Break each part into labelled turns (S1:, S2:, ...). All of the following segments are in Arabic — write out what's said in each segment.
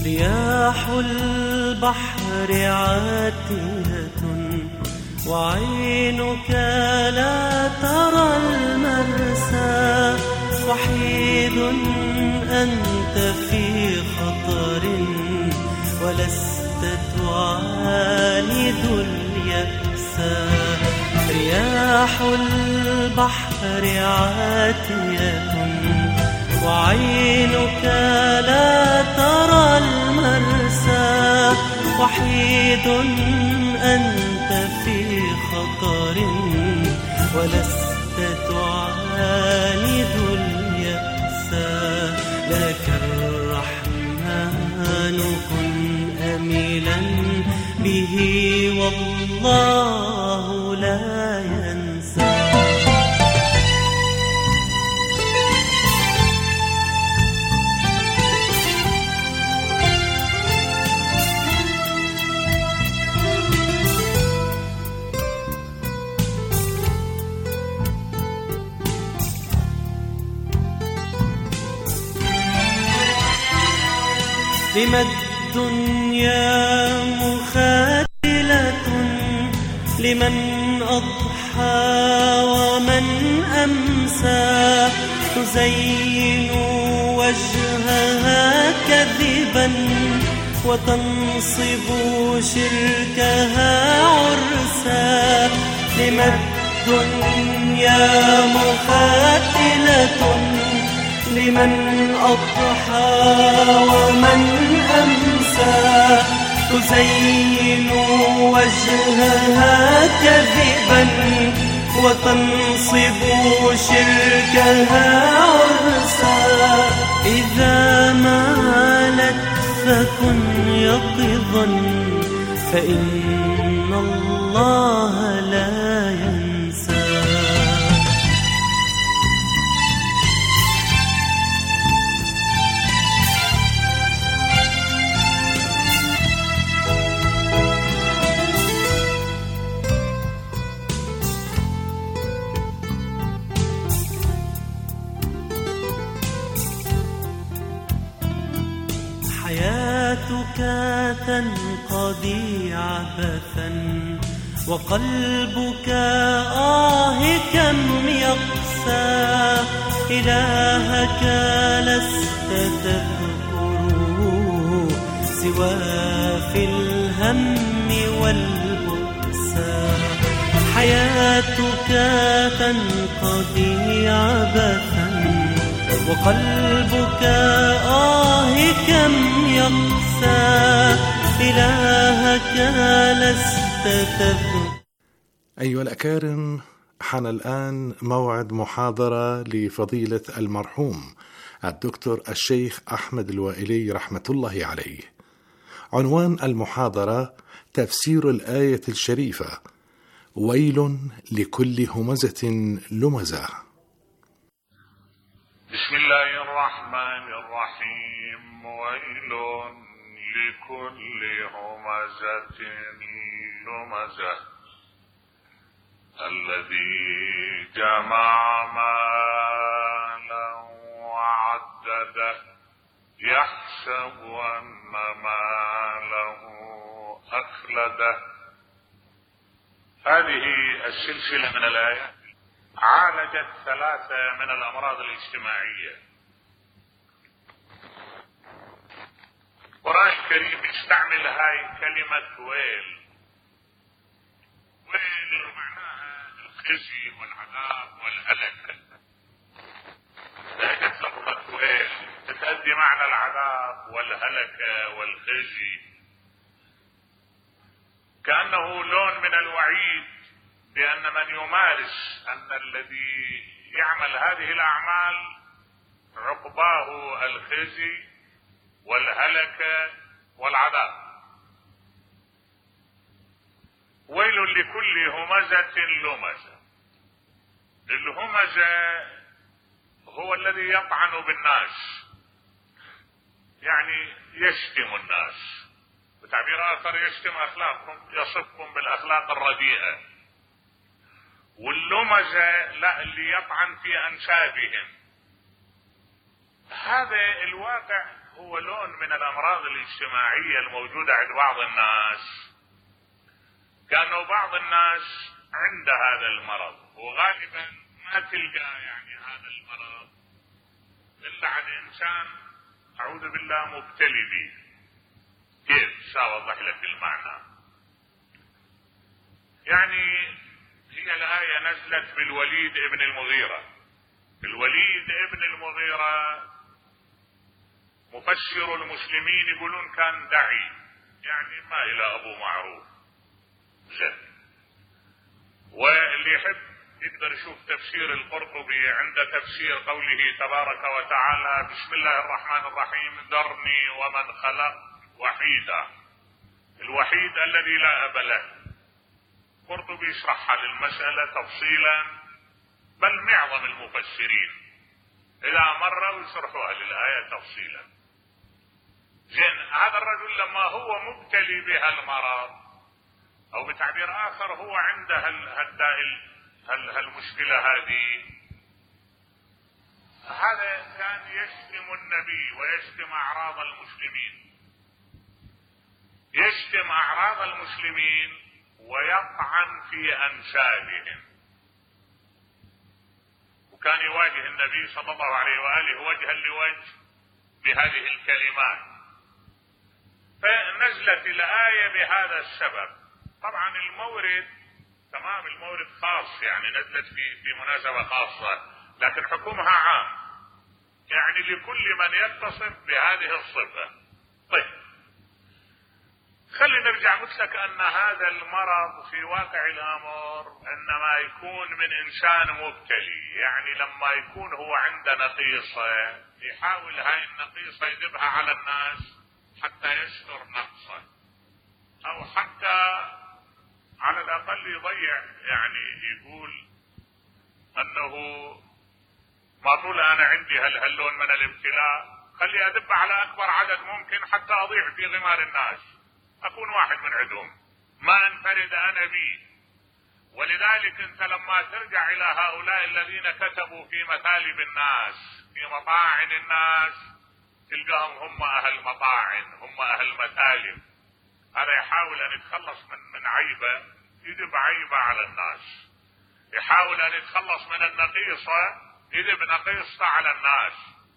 S1: رياح البحر عاتية وعينك لا ترى المرسى، وحيد أنت في خطر ولست تعاند اليأس. رياح البحر عاتية وعينك لا ترى المرسى، وحيد أنت في خطر ولست تعاند اليأس. لك الرحمن كن أميلا به والله لا ينسى. لما الدنيا مخاتلة لمن أضحى ومن أمسى، تزين وجهها كذبا وتنصب شركها عرسا. لما الدنيا مخاتلة لمن أضحى ومن أمسى، تزين وجهها كذبا وتنصب شركها عرسا. إذا مالت فكن يقظا فإن الله لا ينسى. حياتك تنقضي عبثا وقلبك كم يقسى. إلهك لست تذكره سوى في الهم والبؤسى. حياتك تنقضي عبثا وقلبك كم يقسى. إلهك لست تذكر.
S2: أيها الأكارم، حان الآن موعد محاضرة لفضيلة المرحوم الدكتور الشيخ أحمد الوائلي رحمة الله عليه. عنوان المحاضرة تفسير الآية الشريفة: ويل لكل همزة لمزة.
S3: بسم الله الرحمن الرحيم. ويل لكل همزة لمزة الذي جمع مالا وعدده يحسب أن ماله أخلده. هذه السلسلة من الآيات عالجت ثلاثة من الأمراض الاجتماعية. القرآن الكريم يستعمل هاي كلمة ويل. ويل معناها الخزي والعذاب والهلك. كلمة ويل تؤدي معنى العذاب والهلك والخزي، كأنه لون من الوعيد بأن من يمارس أن الذي يعمل هذه الأعمال عقباه الخزي والهلك والعذاب. ويل لكل همزة لمزة. الهمزة هو الذي يطعن بالناس، يعني يشتم الناس، بتعبير آخر يشتم أخلاقهم، يصفهم بالأخلاق الرديئة. واللمزة لا، اللي يطعن في أنسابهم. هذا الواقع هو لون من الأمراض الاجتماعية الموجودة عند بعض الناس، كأنه بعض الناس عند هذا المرض، وغالبا ما تلقى يعني هذا المرض إلا عن إنسان أعوذ بالله مبتلي به. كيف؟ سأوضح لك المعنى. يعني هي الآية نزلت بالوليد ابن المغيرة. الوليد ابن المغيرة مفسر المسلمين يقولون كان داعي، يعني ما إلى أبو معروف زين. واللي يحب يقدر يشوف تفسير القرطبي عند تفسير قوله تبارك وتعالى بسم الله الرحمن الرحيم ذرني ومن خلق وحيدا، الوحيد الذي لا أب له. قرطبي يشرحها للمسألة تفصيلا، بل معظم المفسرين إذا مروا يشرحوها للآية تفصيلا. زين، هذا الرجل لما هو مبتلي بها المرض، أو بتعبير آخر هو عنده المشكلة هذه، هذا كان يشتم النبي ويشتم أعراض المسلمين، يشتم أعراض المسلمين ويطعن في أنسابهم، وكان يواجه النبي صلى الله عليه وآله وجها لوجه بهذه الكلمات. فنزلت الآية بهذا السبب. طبعا المورد تمام، المورد خاص، يعني نزلت في مناسبة خاصة، لكن حكمها عام، يعني لكل من يتصف بهذه الصفة. طيب، خلينا نرجع. قلت لك أن هذا المرض في واقع الأمر إنما يكون من إنسان مبتلي، يعني لما يكون هو عنده نقيصة يحاول هاي النقيصة يذبها على الناس حتى يستر نقصه، أو حتى على الأقل يضيع، يعني يقول أنه ما طول أنا عندي هاللون من الابتلاء خلي أدب على أكبر عدد ممكن حتى أضيع في غمار الناس، أكون واحد من عندهم، ما انفرد أنا بي. ولذلك أنت لما ترجع إلى هؤلاء الذين كتبوا في مثالب الناس في مطاعن الناس تلقاهم هم أهل مطاعن، هم أهل مثالب. هذا يحاول أن يتخلص من عيبة، يذب عيبة على الناس، يحاول أن يتخلص من النقيصة، يذب نقيصة على الناس.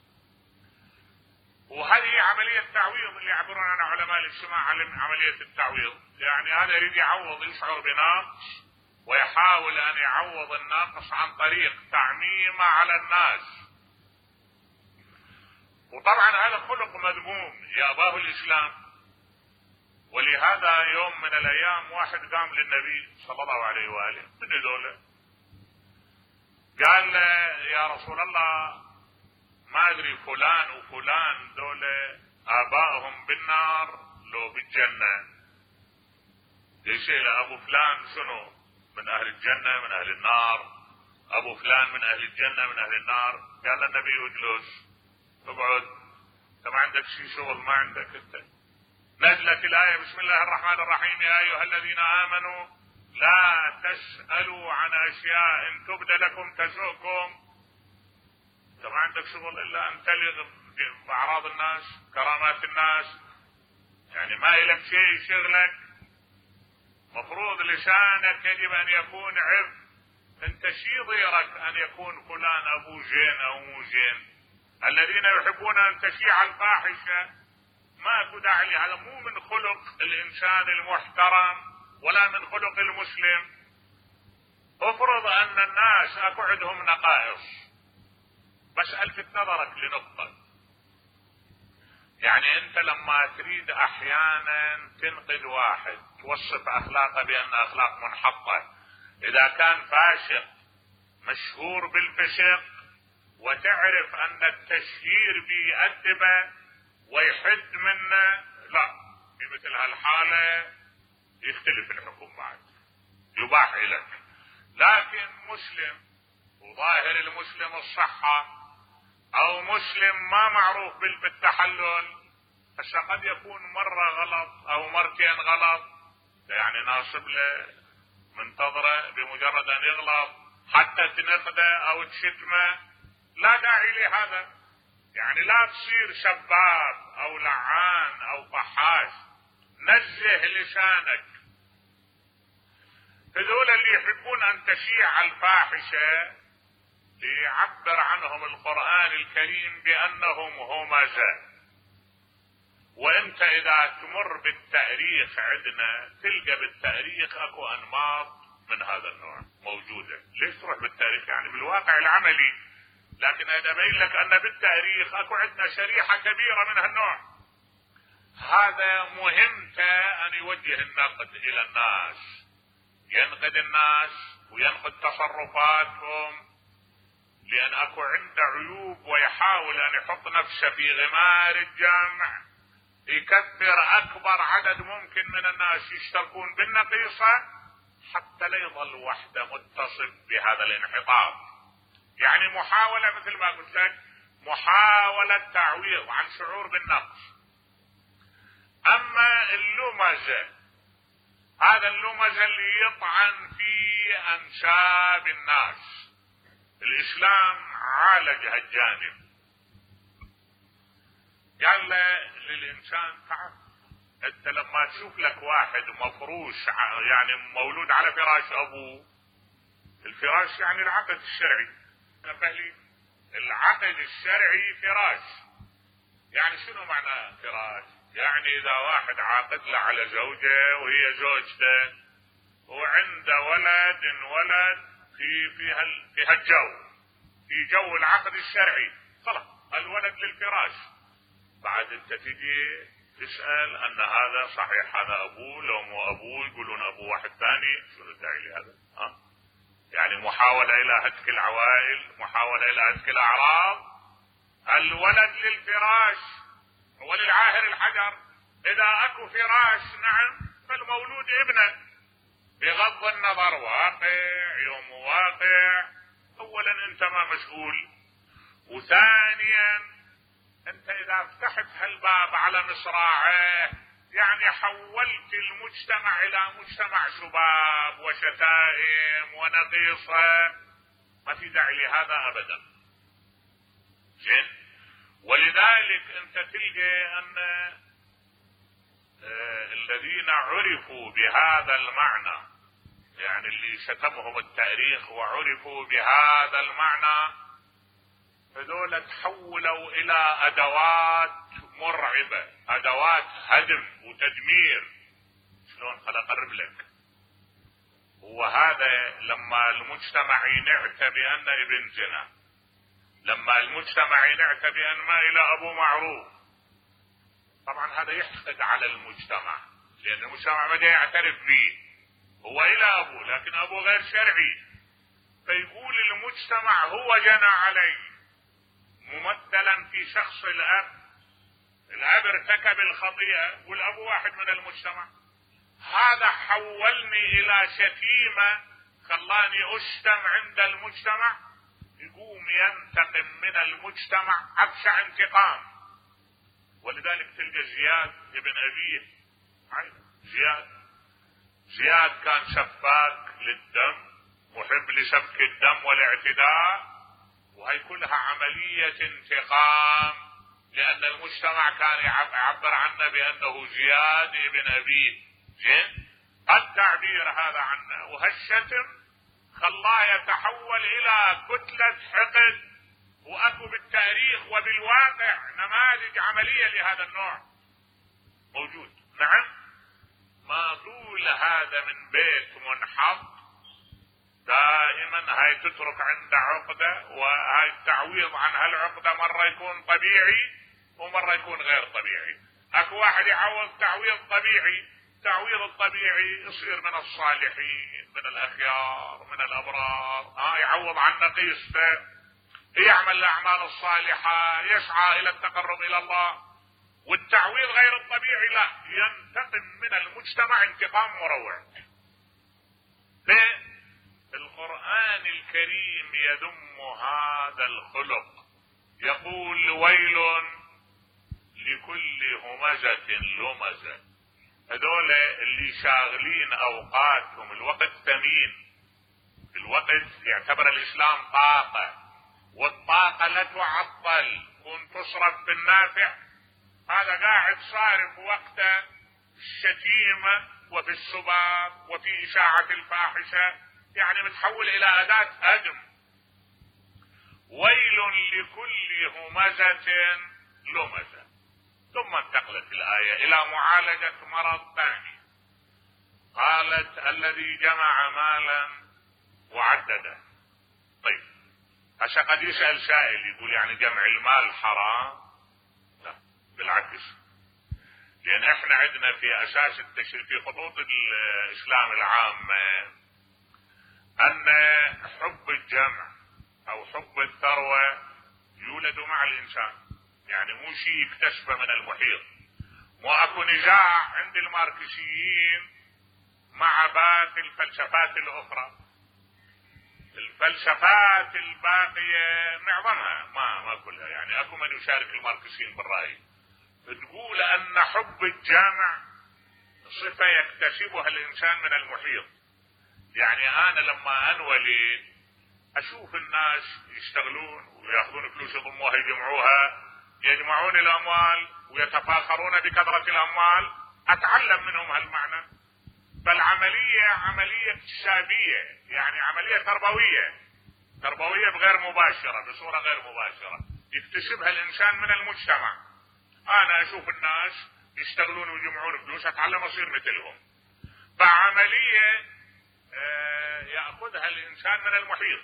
S3: وهذه عملية تعويض اللي يعبرون عنها علماء الاجتماع عملية التعويض، يعني هذا يريد يعوض، يشعر بنقص ويحاول أن يعوض الناقص عن طريق تعميمه على الناس. وطبعا هذا خلق مذموم يأباه الإسلام. ولهذا يوم من الأيام واحد قام للنبي صلى الله عليه وآله من دولة، قال يا رسول الله ما أدري فلان وفلان دولة آبائهم بالنار لو بالجنة، يسأل أبو فلان شنو، من أهل الجنة من أهل النار، أبو فلان من أهل الجنة من أهل النار. قال النبي اجلس اقعد، أنت ما عندك شيء شغل، ما عندك أنت. نزلت الآية بسم الله الرحمن الرحيم يا أيها الذين آمنوا لا تسألوا عن أشياء إن تبد لكم تسؤكم. أنت ما عندك شغل إلا أن تلغ بأعراض الناس، كرامات الناس، يعني ما لك شيء يشغلك. مفروض لسانك يجب أن يكون عرف، أنت شي ضيرك أن يكون فلان أبو زين أو مو زين. الذين يحبون أن تشيع الفاحشة ما أكو داعي، هذا مو من خلق الإنسان المحترم ولا من خلق المسلم. افرض أن الناس أكو عندهم نقائص، بس ألفت نظرك لنقطة، يعني أنت لما تريد أحيانا تنقد واحد توصف أخلاقه بأن أخلاق منحطة، إذا كان فاسق مشهور بالفسق وتعرف أن التشهير بيأدبه ويحد منه، لا، في مثل هالحالة يختلف الحكم بعد، يباح لك. لكن مسلم وظاهر المسلم الصحة، أو مسلم ما معروف بالتحلل، هسه قد يكون مرة غلط أو مرتين غلط، يعني ناصب له منتظره بمجرد أن يغلط حتى تنقده أو تشتمه، لا داعي لهذا. يعني لا تصير سباب او لعان او فحاش، نزه لسانك. هذول اللي يحبون ان تشيع الفاحشة ليعبر عنهم القرآن الكريم بانهم همزة. وانت اذا تمر بالتاريخ عندنا تلقى بالتاريخ اكو انماط من هذا النوع موجودة. ليش تروح بالتاريخ؟ يعني بالواقع العملي. لكن انا ابين لك ان بالتاريخ اكو عندنا شريحة كبيرة من هالنوع. هذا مهمته ان يوجه النقد الى الناس، ينقد الناس وينقد تصرفاتهم، لان اكو عنده عيوب ويحاول ان يحط نفسه في غمار الجمع، يكثر اكبر عدد ممكن من الناس يشتركون بالنقيصة حتى لا يظل وحده متصف بهذا الانحطاط. يعني محاولة مثل ما قلت لك، محاولة تعويض عن شعور بالنقص. اما اللمزة، هذا اللمزة اللي يطعن في انساب الناس، الاسلام عالج هالجانب. قال للانسان تعال انت لما تشوف لك واحد مفروش، يعني مولود على فراش ابوه، الفراش يعني العقد الشرعي، نبهلي العقد الشرعي فراش. يعني شنو معنى فراش؟ يعني اذا واحد عاقد له على زوجه وهي زوجته وعنده ولد في هالجو، في جو العقد الشرعي، خلاص الولد للفراش. بعد انت تجي تسأل ان هذا صحيح هذا ابوه، لو مو ابوه يقولون ابوه واحد ثاني، شنو الداعي لهذا؟ يعني محاولة الى هتك العوائل، محاولة الى هتك الاعراض. الولد للفراش وللعاهر الحجر. اذا اكو فراش نعم فالمولود ابنه، بغض النظر واقع يوم واقع. اولا انت ما مسؤول، وثانيا انت اذا فتحت هالباب على مصراعيه يعني حولت المجتمع الى مجتمع شباب وشتائم ونقيصة. ما في داعي لهذا ابدا. زين. ولذلك انت تلقى ان الذين عرفوا بهذا المعنى، يعني اللي شتمهم التاريخ وعرفوا بهذا المعنى، هذول تحولوا الى ادوات مرعبة، ادوات هدم وتدمير. شلون؟ خل اقرب لك. وهذا لما المجتمع ينعت بان ابن زنا، لما المجتمع ينعت بان ما الى ابو معروف، طبعا هذا يحقد على المجتمع، لان المجتمع بدا يعترف به، هو الى ابوه لكن ابوه غير شرعي، فيقول المجتمع هو جنى عليه، ممثلا في شخص الاب. الاب ارتكب الخطيئة والاب واحد من المجتمع. هذا حولني الى شتيمة، خلاني اشتم عند المجتمع، يقوم ينتقم من المجتمع ابشع انتقام. ولذلك تلقى زياد ابن ابيه، زياد كان سفاك للدم، محب لسفك الدم والاعتداء، وهي كلها عملية انتقام، لأن المجتمع كان يعبر عنه بأنه زياد ابن أبيه. زين؟ التعبير هذا عنه، وهالشتم خلاه يتحول إلى كتلة حقد. وأكو بالتاريخ وبالواقع نماذج عملية لهذا النوع موجود. نعم، ما طول هذا من بيت منحط دائما هاي تترك عند عقدة، وهاي التعويض عن هالعقدة مرة يكون طبيعي ومرة يكون غير طبيعي. اكو واحد يعوض تعويض طبيعي، التعويض الطبيعي يصير من الصالحين، من الاخيار، من الابرار، يعوض عن نقيصته، يعمل الاعمال الصالحة، يسعى الى التقرب الى الله. والتعويض غير الطبيعي لا، ينتقم من المجتمع انتقام مروع. ليه؟ القرآن الكريم يذم هذا الخلق، يقول ويل لكل همزة لمزة. هذول اللي شاغلين اوقاتهم، الوقت ثمين، الوقت يعتبر الاسلام طاقة، والطاقة لا تعطل تكون تصرف في النافع، هذا قاعد صارف وقته في الشتيمة وفي السباب وفي إشاعة الفاحشة، يعني متحول إلى أداة هدم. ويل لكل همزة لمزة. ثم انتقلت الآية إلى معالجة مرض ثاني، قالت الذي جمع مالا وعدده. طيب هسه قد يسأل سائل يقول يعني جمع المال حرام؟ لا بالعكس، لأن احنا عندنا في أساس التشريع في خطوط الإسلام العامة أن حب الجمع أو حب الثروة يولد مع الإنسان، يعني مو شيء يكتسبه من المحيط. مو اكو نزاع عند الماركسيين مع باقي الفلسفات الأخرى. الفلسفات الباقية معظمها ما كلها، يعني اكو من يشارك الماركسيين بالرأي، تقول ان حب الجامع صفة يكتسبها الانسان من المحيط. يعني انا لما انولد اشوف الناس يشتغلون وياخذون فلوس يضموها يجمعون الاموال ويتفاخرون بكثرة الاموال، اتعلم منهم هالمعنى. فالعملية عملية اكتسابية، يعني عملية تربوية بغير مباشرة، بصورة غير مباشرة يكتسبها الانسان من المجتمع. انا اشوف الناس يشتغلون ويجمعون فلوس، اتعلم اصير مثلهم. فعملية يأخذها الانسان من المحيط،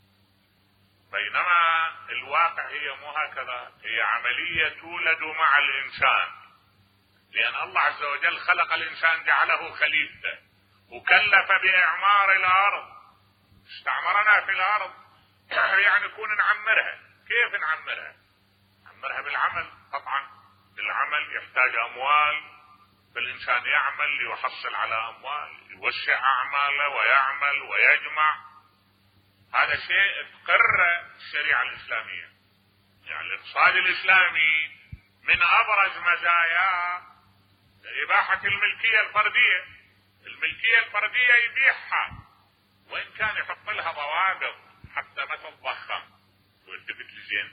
S3: بينما الواقع هي مو هكذا، هي عملية تولد مع الانسان. لأن الله عز وجل خلق الإنسان جعله خليفة وكلف بإعمار الأرض، استعمرنا في الأرض يعني نكون نعمرها. كيف نعمرها؟ نعمرها بالعمل. طبعا العمل يحتاج أموال، فالإنسان يعمل ليحصل على أموال، يوسع أعماله ويعمل ويجمع. هذا شيء تقر الشريعة الإسلامية. يعني الاقتصاد الإسلامي من أبرز مزاياه إباحة الملكية الفردية. الملكية الفردية يبيحها، وإن كان يحط لها ضوابط حتى ما تتضخم. والتفت لزين،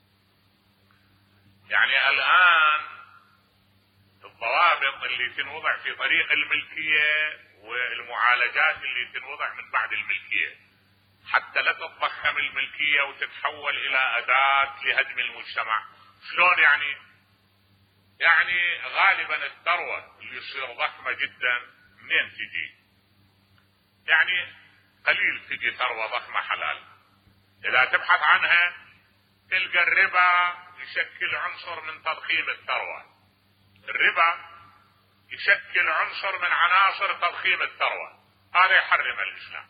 S3: يعني الآن الضوابط اللي تنوضع في طريق الملكية والمعالجات اللي تنوضع من بعد الملكية حتى لا تتضخم الملكية وتتحول إلى أداة لهدم المجتمع. شلون يعني غالبا الثروة اللي تصير ضخمة جدا منين تجي؟ يعني قليل تجي ثروة ضخمة حلال. إذا تبحث عنها تلقى الربا يشكل عنصر من تضخيم الثروة. الربا يشكل عنصر من عناصر تضخيم الثروة، هذا يحرم الإسلام.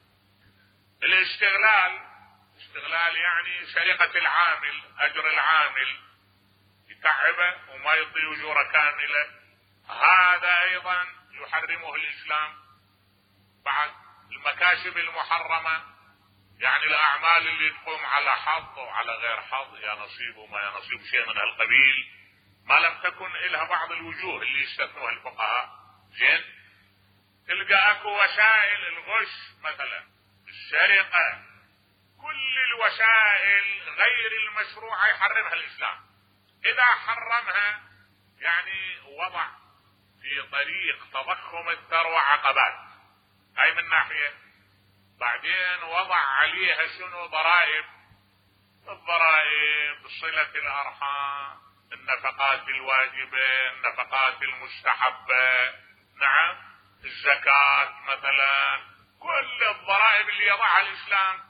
S3: الاستغلال يعني سرقة العامل، أجر العامل يتعبه وما يعطي أجورة كاملة، هذا أيضا يحرمه الإسلام. بعد المكاسب المحرمة، يعني الأعمال اللي تقوم على حظ وعلى غير حظ، يا نصيب وما يا نصيب، شيء من هالقبيل، ما لم تكن إلها بعض الوجوه اللي يستثنوها الفقهاء. زين، تلقى أكو وسائل الغش مثلا، السرقة، كل الوسائل غير المشروعة يحرمها الإسلام. إذا حرمها يعني وضع في طريق تضخم الثروة عقبات، هاي من ناحية. بعدين وضع عليها شنو؟ ضرائب. الضرائب، صلة الأرحام، النفقات الواجبة، النفقات المستحبة، نعم، الزكاة مثلا، كل الضرائب اللي يضعها الإسلام.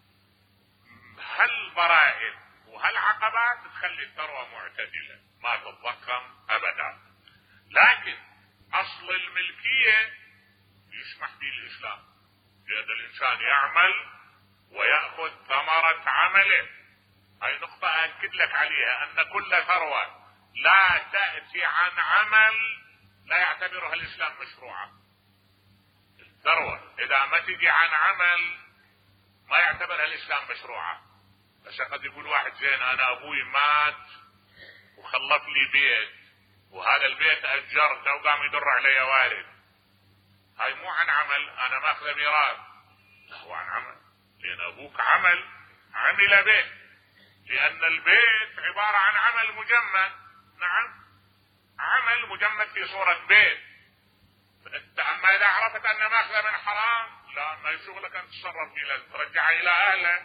S3: هالضرائب وهالعقبات تخلي الثروة معتدلة، ما تتضخم أبدا. لكن أصل الملكية يسمح به الإسلام، لأن الإنسان يعمل ويأخذ ثمرة عمله. هاي نقطة أكد لك عليها، أن كل ثروة لا تأتي عن عمل لا يعتبرها الإسلام مشروعة. الثروة إذا ما تجي عن عمل ما يعتبرها الإسلام مشروعة. بس قد يقول واحد زين أنا أبوي مات وخلف لي بيت، وهذا البيت أجرته وقام يدر علي وارد، هاي مو عن عمل، أنا ماخذ ميراث. لا، هو عن عمل، لأن أبوك عمل به. لأن البيت عبارة عن عمل مجمد. نعم، عمل مجمد في صورة بيت. أما إذا عرفت أن ماخذة من حرام، لا، ما يشغلك أن تتصرف فيه، لازم ترجعها إلى أهله.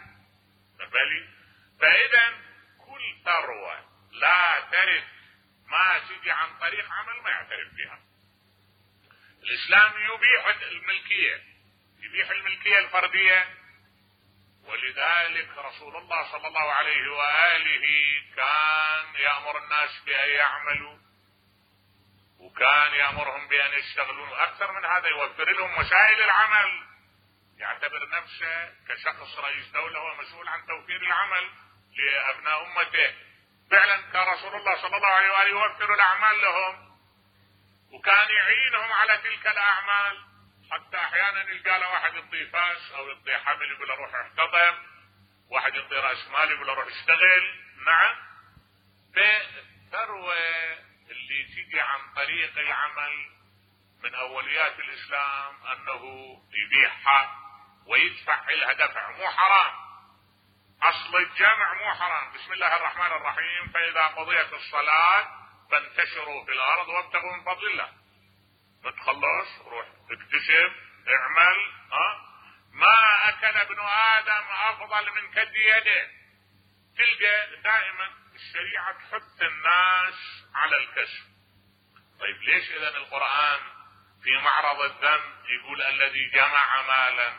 S3: فإذا كل ثروة لا ترث ما تجي عن طريق عمل ما يعترف بها. الإسلام يبيح الملكية، يبيح الملكية الفردية، ولذلك رسول الله صلى الله عليه وآله كان يأمر الناس بأن يعملوا، وكان يأمرهم بأن يشتغلوا. أكثر من هذا يوفر لهم وسائل العمل، يعتبر نفسه كشخص رئيس دولة هو مسؤول عن توفير العمل لأبناء أمته. فعلا كان رسول الله صلى الله عليه وآله يوفر الأعمال لهم، وكان يعينهم على تلك الأعمال، حتى أحيانا يلقى له واحد يطي فاس أو يطي حمل يقول له روح احتضن، واحد يطي رأس مال يقول له روح اشتغل. نعم، فالثروة اللي تيجي عن طريق العمل من أوليات الإسلام أنه يبيعها ويدفع لها دفع، مو حرام. أصل الجمع مو حرام. بسم الله الرحمن الرحيم، فإذا قضيت الصلاة فانتشروا في الأرض وابتغوا من فضل الله. بتخلص روح اكتشف اعمل. ما أكل ابن آدم أفضل من كد يده. تلقى دائما الشريعة تحث الناس على الكسب. طيب ليش إذن القرآن في معرض الذم يقول الذي جمع مالا؟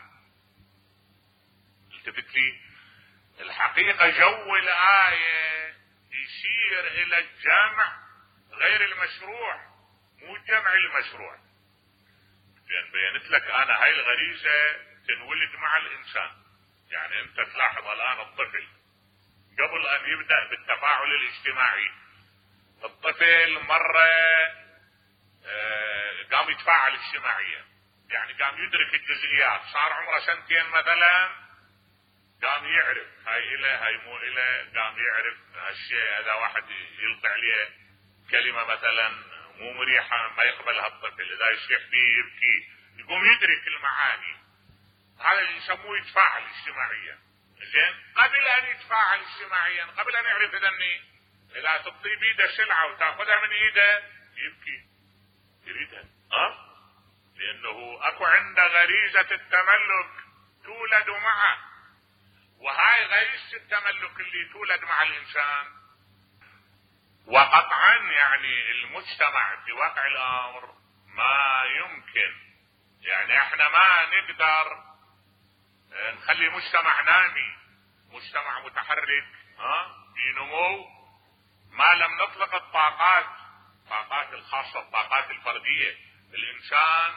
S3: التفت لي الحقيقة، جو الآية يشير إلى الجمع غير المشروع، مو الجمع المشروع. لأن بينت لك أنا هاي الغريزة تنولد مع الإنسان. يعني أنت تلاحظ الآن الطفل قبل أن يبدأ بالتفاعل الاجتماعي، الطفل مرة قام يتفاعل اجتماعيا، يعني قام يدرك الجزئيات. صار عمره سنتين مثلا، قام يعرف هاي إله هاي مو إله، قام يعرف هالشيء. إذا واحد يلقي عليه كلمة مثلا مو مريحة ما يقبلها الطفل، إذا يصيح فيه يبكي، يقوم يدرك المعاني. هذا اللي يسموه يتفاعل اجتماعيا. زين، قبل أن يتفاعل اجتماعيا، قبل أن يعرف ذني، إذا تطي بيده سلعة وتأخذها من إيده يبكي، يريدها. لأنه أكو عنده غريزة التملك تولد معه، وهاي غريزة التملك اللي تولد مع الإنسان. وقطعا يعني المجتمع في واقع الأمر ما يمكن، يعني احنا ما نقدر نخلي مجتمع نامي، مجتمع متحرك في نمو، ما لم نطلق الطاقات الخاصة، الطاقات الفردية. الإنسان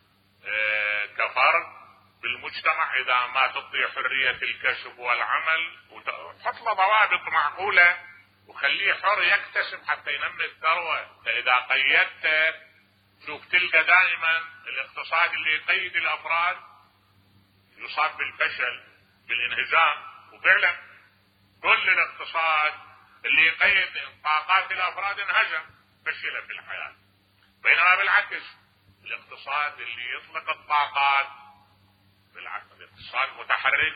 S3: كفرد بالمجتمع إذا ما تعطي حرية الكسب والعمل وتحط له ضوابط معقولة وخليه حر يكتسب حتى ينمي الثروة. فإذا قيدته، شوف تلقى دائما الاقتصاد اللي يقيد الأفراد يصاب بالفشل بالانهزام. وفعلا كل الاقتصاد اللي يقيد طاقات الأفراد انهزم، فشل في الحياة. بينما بالعكس الاقتصاد اللي يطلق الطاقات، بالعكس الاقتصاد متحرك،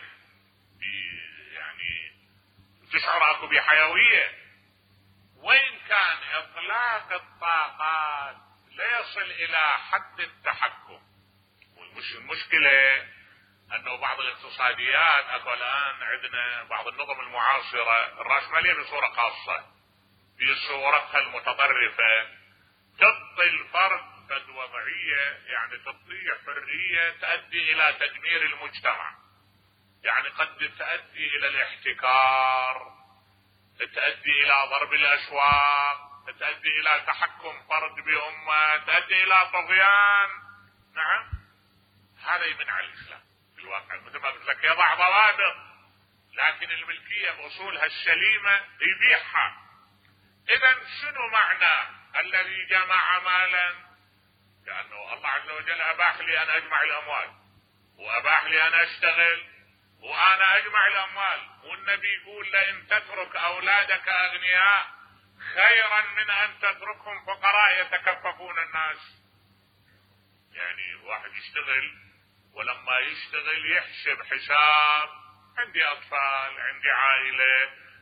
S3: يعني تشعر اكو بحيوية. وين كان اطلاق الطاقات لا يصل الى حد التحكم. والمشكلة انه بعض الاقتصاديات اكو الان عندنا بعض النظم المعاصرة الرأسمالية بصورة خاصة في صورتها المتطرفة تعطي الفرد فد وضعية، يعني تعطيه حرية تؤدي الى تدمير المجتمع. يعني قد تؤدي الى الاحتكار، تؤدي الى ضرب الاسواق، تؤدي الى تحكم فرد بأمة، تؤدي الى طغيان. نعم، هذا يمنع الاسلام في الواقع. مثل ما قلت لك يضع ضوابط، لكن الملكية باصولها السليمة يبيعها. اذا شنو معنى الذي جمع مالا؟ لانه الله عز وجل اباح لي ان اجمع الاموال، واباح لي ان اشتغل وانا اجمع الاموال. والنبي يقول لئن تترك اولادك اغنياء خيرا من ان تتركهم فقراء يتكففون الناس. يعني واحد يشتغل ولما يشتغل يحسب حساب، عندي اطفال، عندي عائلة،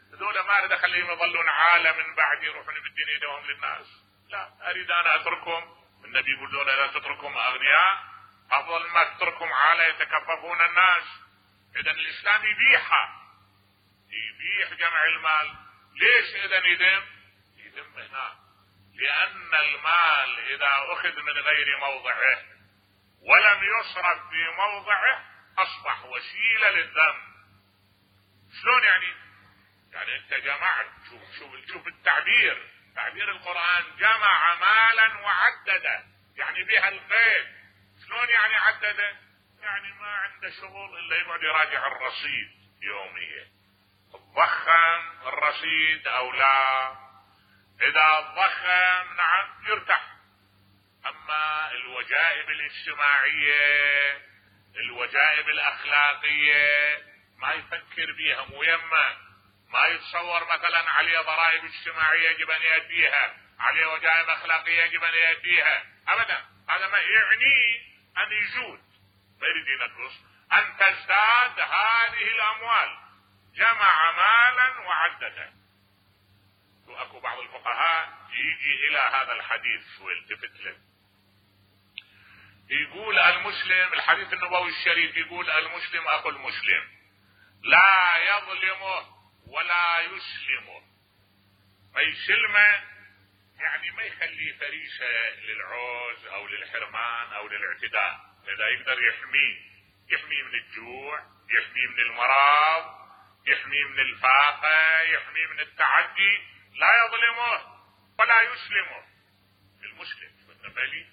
S3: هذول ما اريد اخليهم يظلون عالة من بعد يروحون بالدين يدوهم للناس، لا، اريد انا اتركهم. النبي يقول دول اذا تتركهم اغنياء افضل ما تتركهم عالة يتكففون الناس. اذا الاسلام يبيح جمع المال. ليش اذا يدم هنا؟ لان المال اذا اخذ من غير موضعه ولم يصرف في موضعه اصبح وسيلة للذم. شلون يعني انت جمعت، شوف التعبير، تعبير القرآن، جمع مالا وعدده، يعني بها القيد. شلون يعني عدده؟ يعني ما عنده شغل الا يقعد يراجع الرصيد يوميا، ضخم الرصيد او لا. اذا ضخم نعم يرتاح. اما الوجائب الاجتماعية، الوجائب الاخلاقية ما يفكر بيها، ميمة، ما يتصور مثلا عليه ضرائب اجتماعية يجب ان يؤديها، عليه وجائب اخلاقية يجب ان يؤديها، ابدا. هذا ما يعني ان يجود، ما يريد ينقص، ان تزداد هذه الاموال. جمع مالا وعدده. واكو بعض الفقهاء يجي الى هذا الحديث ويلتفت له، يقول المسلم، الحديث النبوي الشريف يقول المسلم اخو المسلم لا يظلمه ولا يسلمه. ما يسلمه يعني ما يخليه فريسة للعوز او للحرمان او للاعتداء. اذا يقدر يحميه من الجوع، يحميه من المرض، يحميه من الفاقة، يحميه من التعدي، لا يظلمه ولا يسلمه. المسلم بالنبالي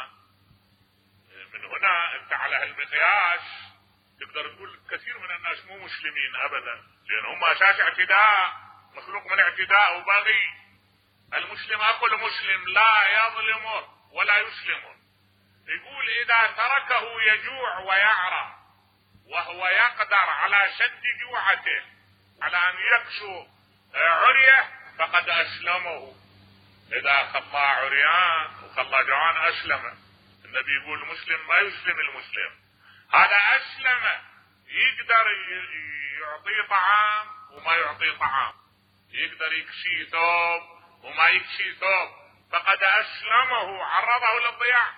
S3: من هنا انت على هالمقياس تقدر تقول كثير من الناس مو مسلمين ابدا، لان هم اساس اعتداء، مخلوق من اعتداء وبغي. المسلم اخو المسلم لا يظلمه ولا يسلمه. يقول اذا تركه يجوع ويعرى وهو يقدر على سد جوعته، على ان يكسو عريه، فقد اسلمه. اذا خلى عريان وخلى جوعان اسلمه. النبي يقول المسلم ما يسلم المسلم، هذا اسلم، يقدر يعطيه طعام وما يعطيه طعام، يقدر يكسي ثوب وما يكسي ثوب، فقد اسلمه، عرضه للضياع.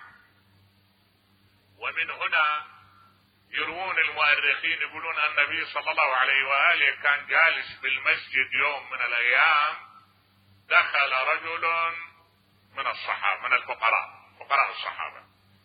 S3: ومن هنا يروون المؤرخين يقولون ان النبي صلى الله عليه واله كان جالس بالمسجد يوم من الايام، دخل رجل من الصحابه، من فقراء الصحابه،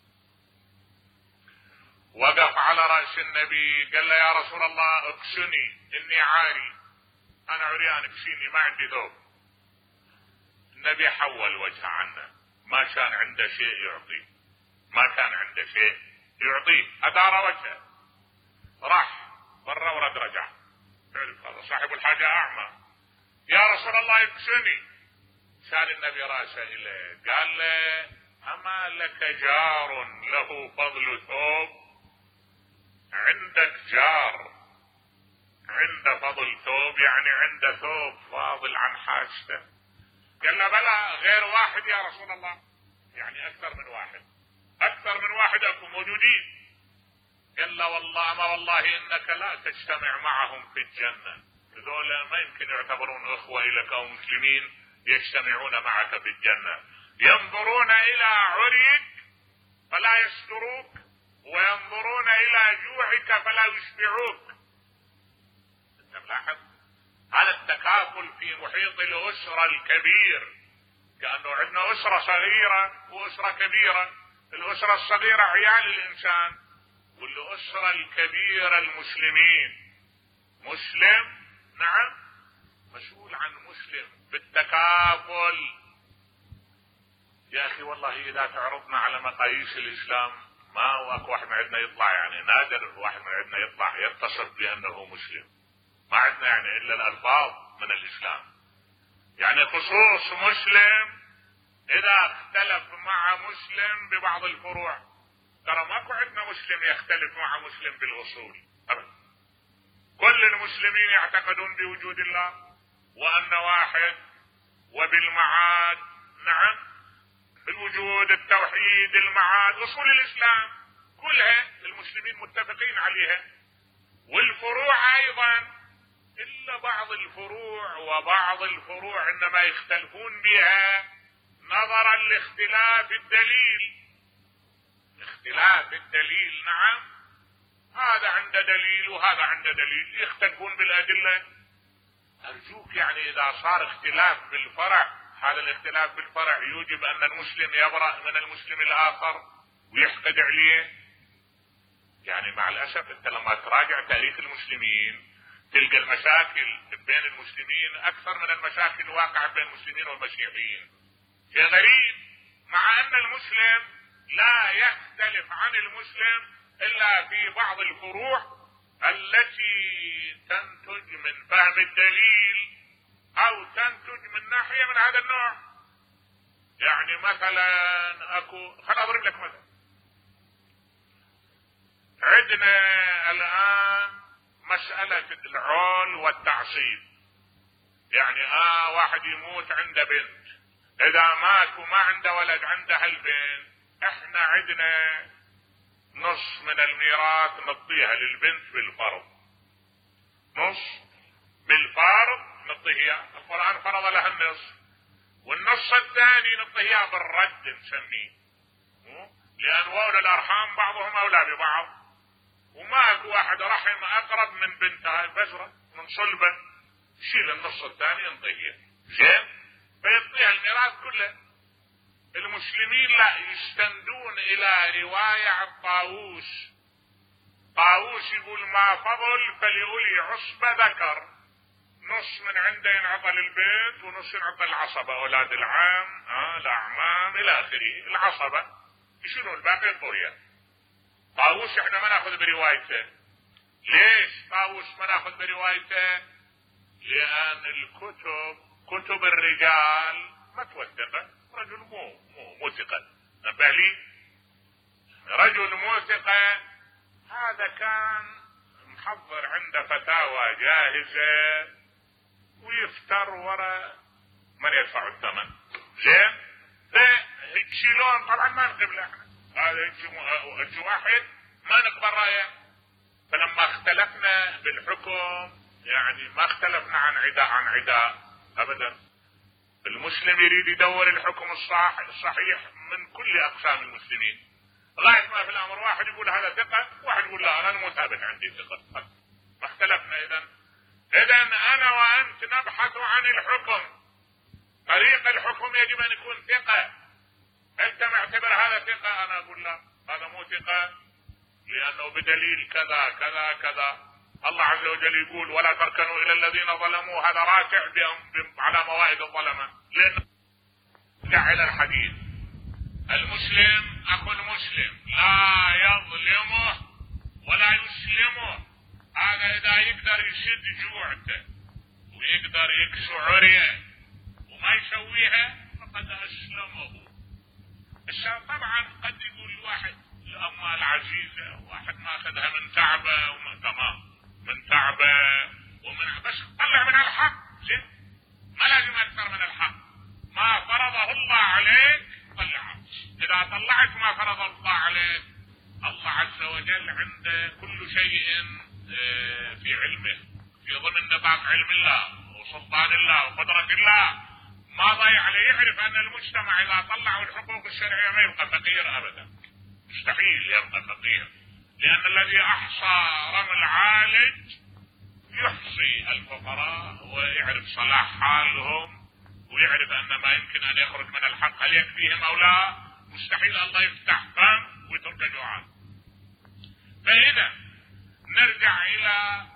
S3: وقف على رأس النبي قال له يا رسول الله اكسني اني عاري، انا عريان اكسيني ما عندي ثوب. النبي حول وجهه عنه، ما كان عنده شيء يعطيه، ما كان عنده شيء يعطيه، ادار وجهه، راح برا ورد رجع. صاحب الحاجة اعمى، يا رسول الله اكسني. شال النبي راسه اليه قال له اما لك جار له فضل ثوب؟ عندك جار عنده فضل ثوب، يعني عنده ثوب فاضل عن حاجته؟ قال له بلى، غير واحد يا رسول الله، يعني اكثر من واحد اكو موجودين. قال له والله ما والله انك لا تجتمع معهم في الجنة، هذول ما يمكن يعتبرون اخوة لك او مسلمين يجتمعون معك في الجنة. ينظرون الى عريك فلا يستروك، وينظرون الى جوعك فلا يشبعوك. انت ملاحظ هذا التكافل في محيط الاسرة الكبير، كأنه عندنا اسرة صغيرة واسرة كبيرة. الاسرة الصغيرة عيال الانسان، والاسرة الكبيرة المسلمين. مسلم نعم مسؤول عن مسلم بالتكافل. يا اخي والله اذا تعرضنا على مقاييس الاسلام ما هو اكو واحد من عندنا يطلع، يعني نادر الواحد من عندنا يطلع يتصف بانه مسلم. ما عندنا يعني الا الالفاظ من الاسلام، يعني خصوص مسلم اذا اختلف مع مسلم ببعض الفروع. ترى ماكو عندنا مسلم يختلف مع مسلم بالاصول ابدا. كل المسلمين يعتقدون بوجود الله وان واحد، وبالمعاد نعم، الوجود، التوحيد، المعاد، اصول الاسلام كلها المسلمين متفقين عليها، والفروع ايضا إلا بعض الفروع، وبعض الفروع إنما يختلفون بها نظرا لاختلاف الدليل. اختلاف الدليل، نعم، هذا عنده دليل وهذا عنده دليل، يختلفون بالأدلة. أرجوك يعني إذا صار اختلاف بالفرع، هذا الاختلاف بالفرع يوجب أن المسلم يبرأ من المسلم الآخر ويحقد عليه. يعني مع الأسف أنت لما تراجع تاريخ المسلمين تلقى المشاكل بين المسلمين أكثر من المشاكل الواقعة بين المسلمين والمسيحيين. شيء غريب، مع أن المسلم لا يختلف عن المسلم إلا في بعض الفروع التي تنتج من فهم الدليل أو تنتج من ناحية من هذا النوع. يعني مثلا خليني أضرب لك مثلا. عندنا الآن مسألة العول والتعصيب. يعني واحد يموت عنده بنت، إذا مات وما عنده ولد عنده البنت، احنا عندنا نص من الميراث نعطيها للبنت بالفرض، نص بالفرض نعطيها، القرآن فرض لها النصف، والنص الثاني نعطيها بالرد نسميه، لأن أولى الأرحام بعضهم أولى ببعض، وماكو واحد رحم أقرب من بنتها بزرة من صلبة، شيل النص الثاني نعطيها، زين، فيعطيها الميراث كله. المسلمين لا، يستندون الى رواية عن طاووس. طاووس يقول ما فضل فليولي عصبة ذكر، نص من عنده ينعطى للبنت ونص ينعطى العصبة، اولاد العم الاعمام الى اخره، العصبة يشيلون الباقي الضرية. طاووس احنا ما ناخذ بروايته. ليش طاووس ما ناخذ بروايته؟ لان كتب الرجال ما توثقه، رجل مو ثقة، نبه لي، رجل مو ثقة، هذا كان محضر عنده فتاوى جاهزة ويفتر وراء من يدفع الثمن، زين، فيشيلون طبعا ما نقبل احنا، هذا يجي واحد ما نقبل رايه. فلما اختلفنا بالحكم يعني ما اختلفنا عن عداء ابدا. المسلم يريد يدور الحكم الصحيح من كل اقسام المسلمين، لغايه ما في الامر واحد يقول هذا ثقه، واحد يقول لا انا مو ثابت عندي ثقه، ما اختلفنا. اذا انا وانت نبحث عن الحكم، طريق الحكم يجب ان يكون ثقه. انت معتبر هذا ثقه، انا اقول لا هذا مو ثقه لانه بدليل كذا كذا كذا. الله عز وجل يقول ولا تركنوا الى الذين ظلموا، هذا راجع على موائد الظلمه. لان جعل الحديث المسلم اخو المسلم لا يظلمه ولا يسلمه، هذا اذا يقدر يشد جوعته ويقدر يكسو عريه وما يسويها فقد اسلمه. طبعا قد يقول الواحد الاموال عزيزه، واحد ما اخذها من تعبه تمام، من تعبه ومن بس طلع من الحق، زين، ما لازم اكثر من الحق. ما فرضه الله عليك طلعه، اذا طلعت ما فرض الله عليك، الله عز وجل عنده كل شيء في علمه، في ضمن نطاق علم الله وسلطان الله وقدرة الله. ما ضيع عليه، يعرف ان المجتمع اذا طلعوا الحقوق الشرعية ما يبقى فقير ابدا، مستحيل يبقى فقير، لان الذي احصى رمل عالج يحصي الفقراء ويعرف صلاح حالهم ويعرف ان ما يمكن ان يخرج من الحق هل يكفيهم او لا، مستحيل الله يفتح فم ويترك جوعان. فاذا نرجع الى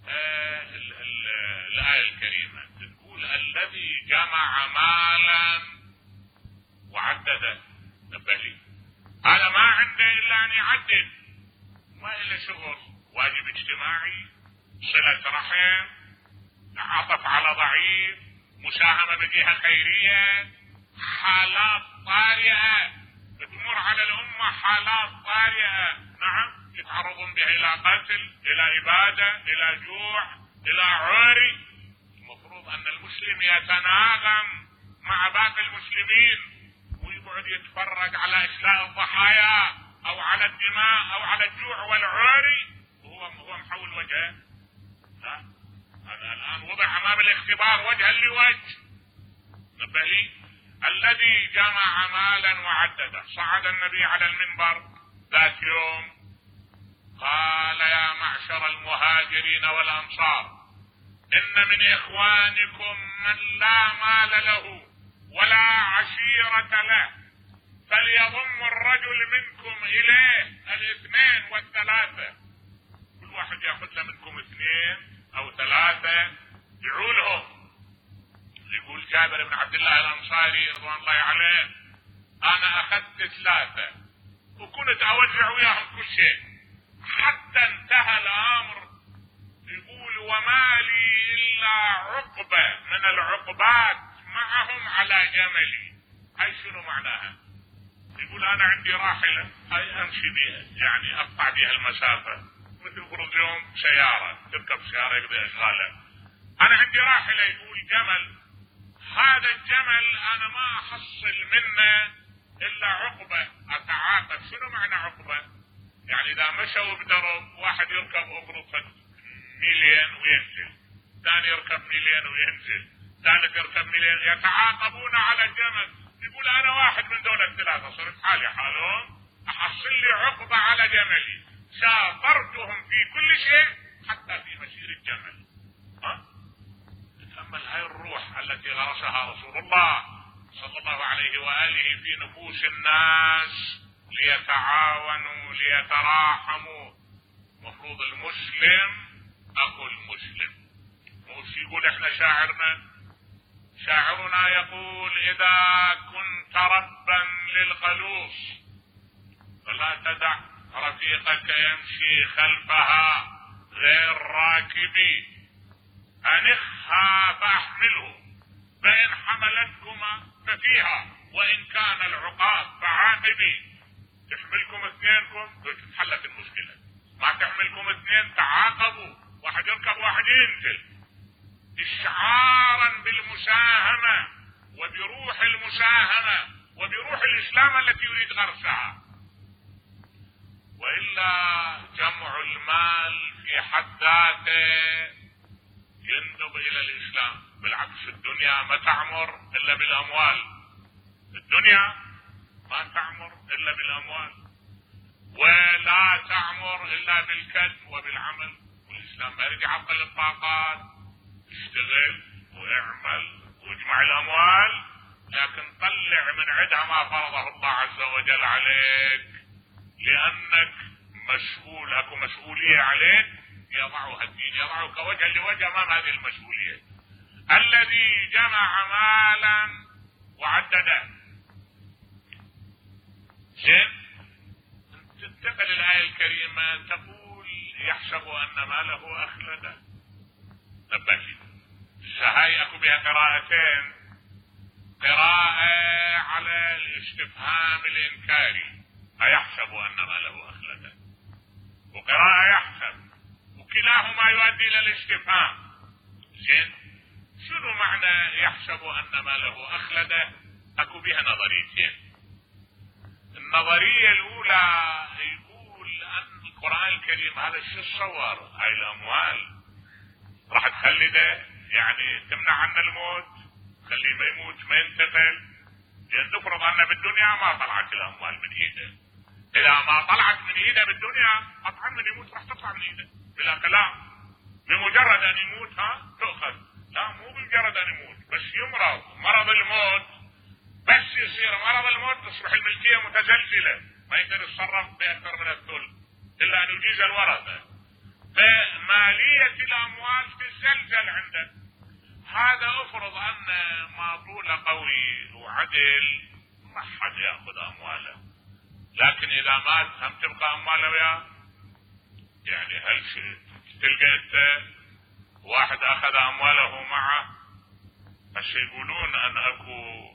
S3: الآية الكريمة تقول الذي جمع مالا وعدده، نبهلي هذا ما عنده الا ان يعدد، ما إلا شغل، واجب اجتماعي، صلة رحم، عطف على ضعيف، مساهمة بجهة خيرية، حالات طارئة تمر على الأمة، حالات طارئة نعم يتعرضون بها إلى قتل، إلى إبادة، إلى جوع، إلى عري. المفروض أن المسلم يتناغم مع باقي المسلمين ويقعد يتفرج على إسلاء الضحايا أو على الدماء أو على الجوع والعري وهو محول وجهه. هذا الآن وضع أمام الاختبار وجها لوجه. نبه لي الذي جمع مالا وعدده. صعد النبي على المنبر ذات يوم قال يا معشر المهاجرين والأنصار إن من إخوانكم من لا مال له ولا عشيرة له، فليضم الرجل منكم إليه 2 والثلاثة. كل واحد يأخذ له منكم 2 أو 3 يعولهم. يقول جابر بن عبد الله الأنصاري رضوان الله عليه أنا أخذت 3 وكنت أوزع وياهم كل شيء حتى انتهى الأمر. يقول وما لي إلا عقبة من العقبات معهم على جملي. هاي شنو معناها؟ يقول أنا عندي راحلة هاي أمشي بها، يعني أقطع بها المسافة، مثل فرض يوم سيارة تركب سيارة يقضي أشغالها. أنا عندي راحلة يقول جمل، هذا الجمل أنا ما أحصل منه إلا عقبة أتعاقب. شنو معنى عقبة؟ يعني إذا مشوا بدرب واحد يركب أفرض 1,000,000 وينزل، ثاني يركب 1,000,000 وينزل، ثالث يركب 1,000,000، يتعاقبون على الجمل. يقول أنا واحد من دول ال3 صرت حالي حالهم، أحصل لي عقبة على جملي، شاطرتهم في كل شيء حتى في مسير الجمل. تأمل هاي الروح التي غرسها رسول الله صلى الله عليه وآله في نفوس الناس ليتعاونوا ليتراحموا. مفروض المسلم أخو المسلم. مش يقول احنا شاعرنا يقول إذا كنت ربا للخلوص فلا تدع رفيقك يمشي خلفها غير راكبي، أنخها فأحمله فإن حملتكما ففيها وإن كان العقاب فعاقبي. تحملكم 2 تتحلت المشكلة، ما تحملكم 2 تعاقبوا، واحد يركب واحد ينزل، إشعارا بالمساهمة وبروح المساهمة وبروح الإسلام التي يريد غرسها. وإلا جمع المال في حد ذاته يندب إلى الإسلام. بالعكس الدنيا ما تعمر إلا بالأموال، الدنيا ما تعمر إلا بالأموال، ولا تعمر إلا بالكد وبالعمل. والإسلام ما يريد يعطل الطاقات، اشتغل واعمل واجمع الأموال، لكن طلع من عدها ما فرضه الله عز وجل عليك، لأنك مسؤول، أكو مسؤولية عليك يضعها الدين، يضعك وجها لوجه أمام هذه المسؤولية. الذي جمع مالا وعدده. زين، تنتقل الآية الكريمة تقول يحسب أن ماله أخلده. نبهي هاي أكو بها قراءتين، قراءة على الاستفهام الإنكاري أيحسب أن ماله أخلده، وقراءة يحسب، وكلاهما يؤدي إلى الاستفهام. زين، شنو معنى يحسب أن ماله أخلده؟ أكو بها نظريتين. النظرية الأولى يقول أن القرآن الكريم هذا شو تصور؟ هاي الأموال راح تخلده، يعني تمنع عنه الموت، خليه ما يموت ما ينتقل. لأن نفرض أن بالدنيا ما طلعت الأموال من إيده، إذا ما طلعت من إيده بالدنيا قطعا من يموت راح تطلع من إيده بلا كلام. بمجرد أن يموت تؤخذ، لا مو بمجرد أن يموت، بس يمرض مرض الموت، بس يصير مرض الموت تصبح الملكية متزلزلة، ما يقدر يتصرف بأكثر من الثلث إلا أن يجيز الورثة، فمالية الأموال تتزلزل عنده. هذا افرض أن معطوله قوي وعدل ما حد يأخذ أمواله، لكن إذا مات هم تبقى أمواله وياه. يعني هل تلقى أنت واحد أخذ أمواله معه، هسه يقولون أن أكو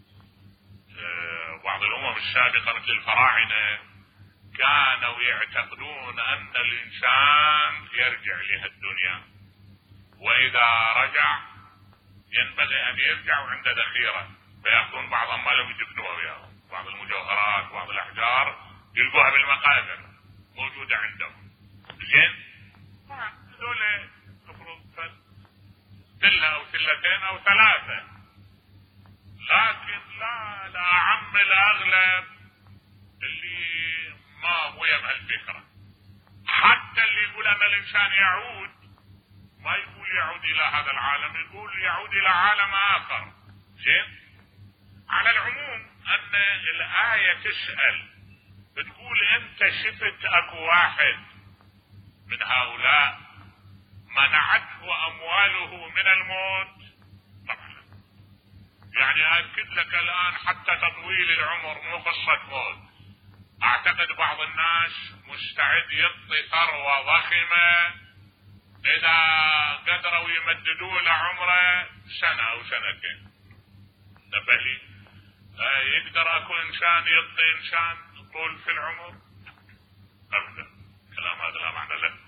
S3: بعض الأمم السابقة مثل الفراعنة كانوا يعتقدون أن الإنسان يرجع لهالدنيا، وإذا رجع ينبغي أن يرجع عنده ذخيرة، فيأخذون بعض أموالهم ويدفنوها وياهم، بعض المجوهرات بعض الأحجار يلقوها بالمقابر موجودة عندهم. زين، هذول تلة او تلتين او ثلاثة، لكن لا عم الاغلب اللي ما هو يم هالفكرة. حتى اللي يقول ان الانسان يعود، ما يقول يعود الى هذا العالم، يقول يعود الى عالم اخر. زين؟ على العموم ان الآية تسأل بتقول انت شفت اكو واحد من هؤلاء منعته امواله من الموت؟ طبعا. يعني اكد لك الان حتى تطويل العمر مو قصة موت. اعتقد بعض الناس مستعد يعطي ثروة ضخمة اذا قدروا يمددوا له عمره سنة او سنتين. نبهلي يقدر اكو انسان يعطي انسان طول في العمر؟ ابدا. كلام هذا لا معنى له.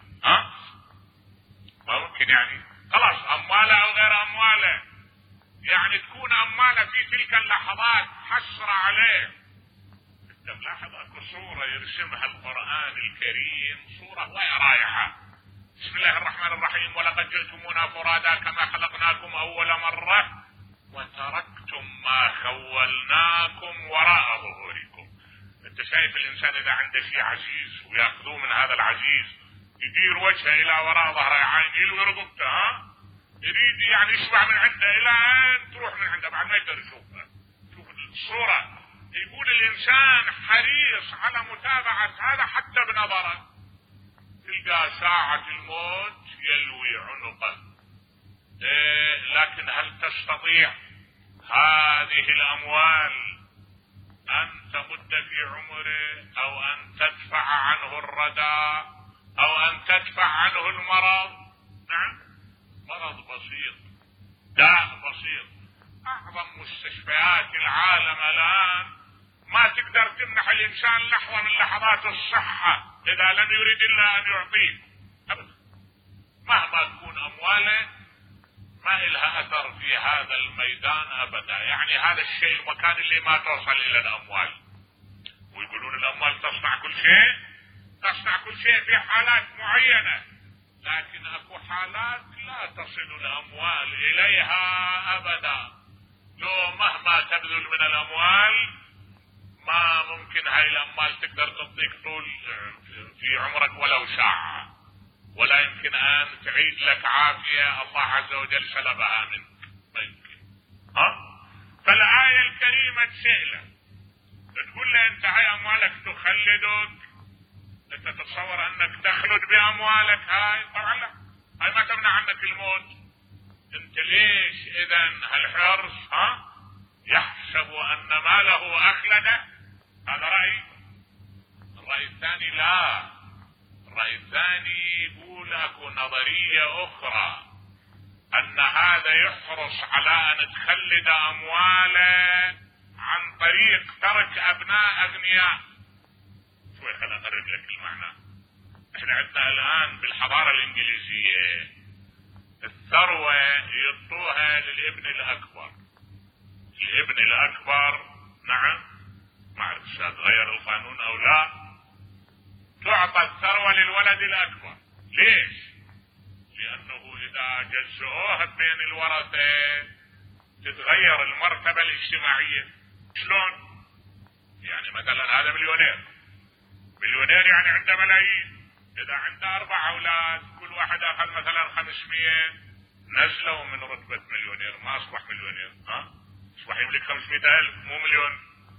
S3: ما ممكن. يعني خلاص امواله او غير امواله، يعني تكون امواله في تلك اللحظات حسرة عليه. انت ملاحظ اكو صورة يرسمها القرآن الكريم، صورة وهي رايحة. بسم الله الرحمن الرحيم: ولقد جئتمونا فرادا كما خلقناكم اول مرة وتركتم ما خولناكم وراء ظهوركم. انت شايف الانسان اذا عنده شيء عزيز وياخذوه من هذا العزيز يدير وجهه الى وراء ظهره، عين يلوي رقبته، يريد يعني يشبع من عنده الى ان تروح من عنده بعد ما يقدر يشوفها. شوف الصورة. يقول الانسان حريص على متابعة هذا حتى بنظره. تلقى ساعة الموت يلوي عنقه. لكن هل تستطيع هذه الاموال ان تمد في عمره او ان تدفع عنه الردى او ان تدفع عنه المرض؟ نعم، مرض بسيط، داء بسيط. اعظم مستشفيات العالم الان ما تقدر تمنح الانسان لحظة من لحظات الصحة اذا لم يريد الا ان يعطيه ابدا. مهما تكون امواله ما إلها أثر في هذا الميدان أبدا. يعني هذا الشيء المكان اللي ما توصل إلى الأموال. ويقولون الأموال تصنع كل شيء، تصنع كل شيء في حالات معينة، لكن أكو حالات لا تصل الأموال إليها أبدا. لو مهما تبذل من الأموال ما ممكن هاي الأموال تقدر تعطيك طول في عمرك ولو ساعة، ولا يمكن ان تعيد لك عافية الله عز وجل سلبها منك. ما يمكن. فالآية الكريمة تسأله، تقول له انت هاي اموالك تخلدك، انت تتصور انك تخلد باموالك هاي؟ طبعا لا، هاي ما تمنع عنك الموت. انت ليش اذا هالحرص يحسب ان ماله اخلده؟ هذا رأي. الرأي الثاني لا، الرأي الثاني يقول اكو نظرية اخرى ان هذا يحرص على ان تخلد امواله عن طريق ترك ابناء اغنياء. شوي خليني اقرب لك المعنى. احنا عندنا الان بالحضارة الانجليزية الثروة يعطوها للابن الاكبر. الابن الاكبر، نعم، ما اعرف اذا تغير القانون او لا، تعطى الثروة للولد الاكبر. ليش؟ لانه اذا جزؤوها بين الورثة تتغير المرتبة الاجتماعية. شلون؟ يعني مثلا هذا مليونير يعني عنده ملايين، اذا عنده 4 اولاد كل واحد اخذ مثلا 500، نزلوا من رتبة مليونير، ما اصبح مليونير، اصبح يملك 500,000 مو مليون.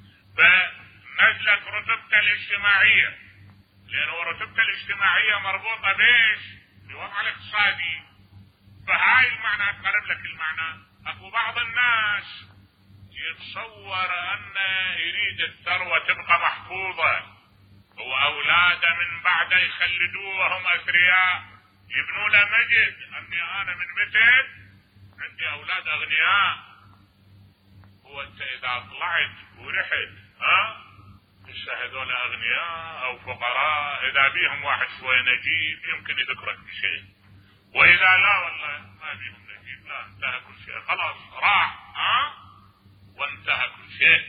S3: فنزلت رتبته الاجتماعية، لأنه رتبته الاجتماعية مربوطة بإيش؟ بوضع الاقتصادي. فهاي المعنى أقرب لك المعنى. أكو بعض الناس يتصور أن يريد الثروة تبقى محفوظة وأولاده من بعده يخلدوه وهم أثرياء، يبنوا له مجد أني أنا من متى عندي أولاد أغنياء. هو أنت إذا طلعت ورحت لسه هذول أغنياء أو فقراء، إذا بيهم واحد شوي نجيب يمكن يذكرك بشيء، وإذا لا والله ما بيهم نجيب، لا انتهى كل شيء، خلاص راح وانتهى كل شيء.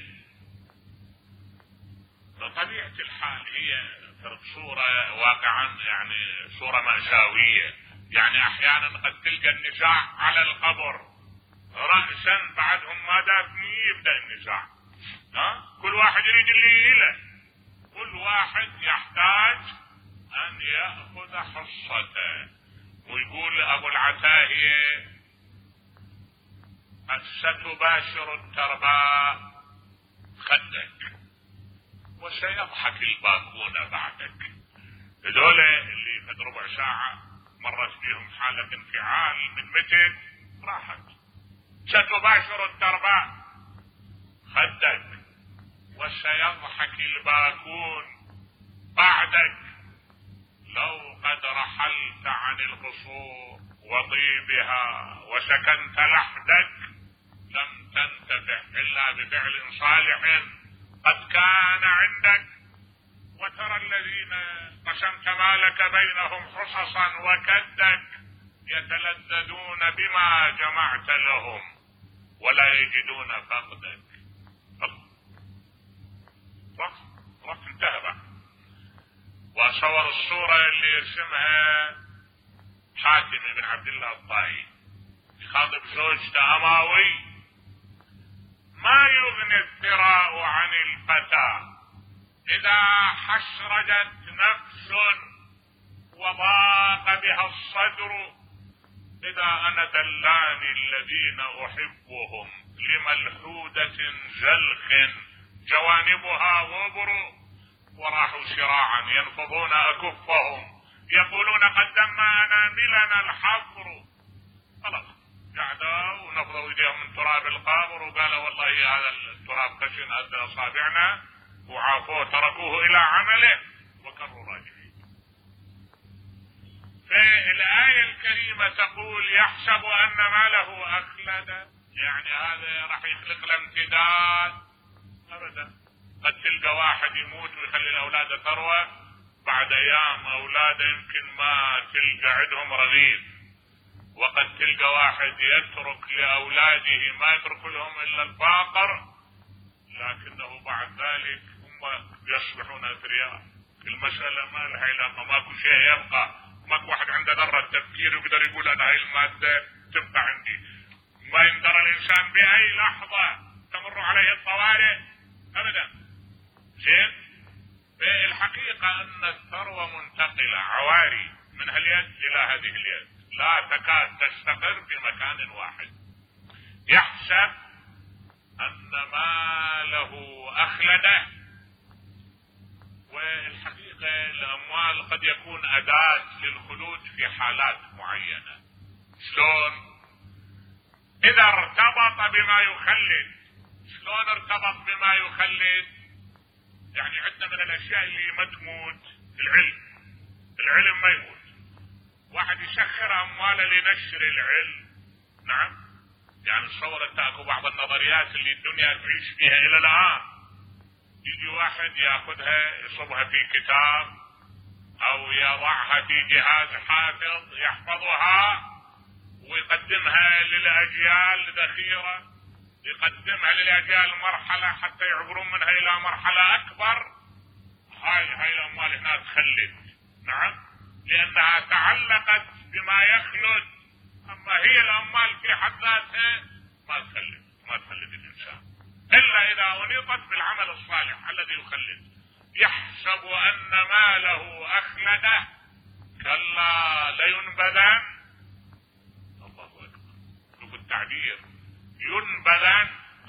S3: بطبيعة الحال هي صورة واقعا يعني صورة مأساوية يعني احيانا قد تلقى النزاع على القبر رأسا، بعدهم ما دافني يبدأ النزاع. كل واحد يريد اللي له، كل واحد يحتاج ان يأخذ حصته. ويقول ابو العتاهية: ستباشر الترباء خدك وسيضحك الباكون بعدك. هذول اللي قد ربع ساعة مرت بهم حالة انفعال من متى راحت. ستباشر الترباء خدك وسيضحك الباكون بعدك. لو قد رحلت عن القصور وطيبها وسكنت لحدك لم تنتفع الا بفعل صالح قد كان عندك. وترى الذين قسمت مالك بينهم حصصا وكدك يتلذذون بما جمعت لهم ولا يجدون فقدك. وقت انتهى بقى. وصور الصورة اللي يرسمها حاتم بن عبد الله الطائي يخاطب زوجته: أماوي، ما يغني الثراء عن الفتى إذا حشرجت نفس وضاق بها الصدر. إذا أنا دلاني الذين أحبهم لملحودة زلخ جوانبها غبر، وراحوا شراعا ينفضون أكفهم يقولون قدمنا أناملنا الحفر. خلاص قعدوا ونفضوا ايديهم من تراب القبر وقالوا والله هذا التراب خشن قد اصابعنا، وعافوه تركوه الى عمله وكروا راجعين. فالآية الكريمة تقول: يحسب ان ماله اخلد، يعني هذا راح يخلق له امتداد. ابدا، قد تلقى واحد يموت ويخلي الاولاد ثروة، بعد ايام اولاده يمكن ما تلقى عندهم رغيف. وقد تلقى واحد يترك لاولاده ما يترك لهم الا الفاقر، لكنه بعد ذلك هم يصبحون اثرياء. المسألة ما لها علاقة، ماكو شيء يبقى، ماكو واحد عنده ذرة تفكير يقدر يقول انا هاي المادة تبقى عندي. ما يندر الانسان باي لحظة تمر عليه الطوارئ ابدا. زين، الحقيقة ان الثروة منتقلة عواري من هاليد الى هذه اليد، لا تكاد تستقر في مكان واحد. يحسب ان ماله اخلده. والحقيقة الاموال قد يكون اداة للخلود في حالات معينة. شلون؟ اذا ارتبط بما يخلد. شلون ارتبط بما يخلد؟ يعني عندنا من الاشياء اللي ما تموت العلم ما يموت. واحد يسخر امواله لنشر العلم. نعم، يعني تصور انت اكو بعض النظريات اللي الدنيا تعيش فيها الى الان، يجي واحد ياخذها يصبها في كتاب او يضعها في جهاز حافظ يحفظها ويقدمها للاجيال ذخيرة، يقدمها للاجيال مرحلة حتى يعبرون منها الى مرحلة اكبر. هاي الاموال هنا تخلد. نعم، لانها تعلقت بما يخلد. اما هي الاموال في حد ذاتها ما تخلد الانسان الا اذا انيطت بالعمل الصالح الذي يخلد. يحسب ان ماله اخلده كلا لينبذن. الله اكبر، شوف التعبير، ينبذن.